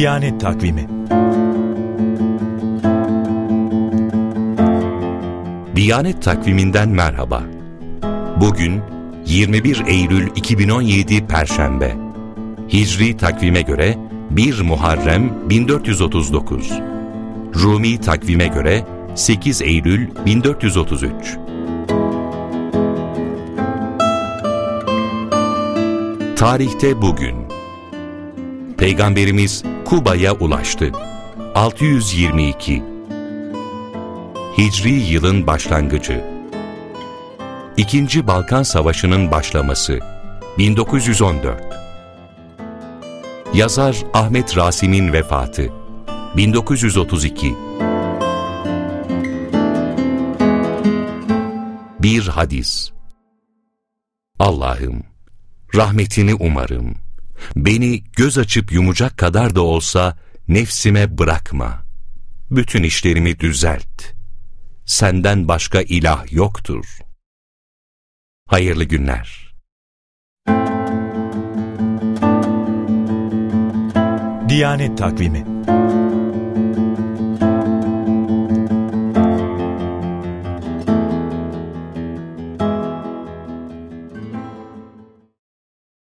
Diyanet Takvimi. Diyanet Takviminden merhaba. Bugün 21 Eylül 2017 Perşembe. Hicri takvime göre 1 Muharrem 1439. Rumi takvime göre 8 Eylül 1433. Tarihte bugün. Peygamberimiz Kuba'ya ulaştı. 622. Hicri yılın başlangıcı. İkinci Balkan Savaşı'nın başlaması. 1914. Yazar Ahmet Rasim'in vefatı. 1932. Bir hadis. Allah'ım, rahmetini umarım. Beni göz açıp yumacak kadar da olsa nefsime bırakma. Bütün işlerimi düzelt. Senden başka ilah yoktur. Hayırlı günler. Diyanet Takvimi.